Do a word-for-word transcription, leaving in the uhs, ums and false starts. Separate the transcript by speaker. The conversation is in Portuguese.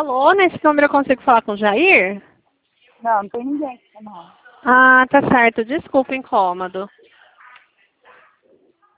Speaker 1: Alô, nesse número eu consigo falar com o Jair?
Speaker 2: Não, não tem ninguém aqui, não.
Speaker 1: Ah, tá certo. Desculpa o incômodo.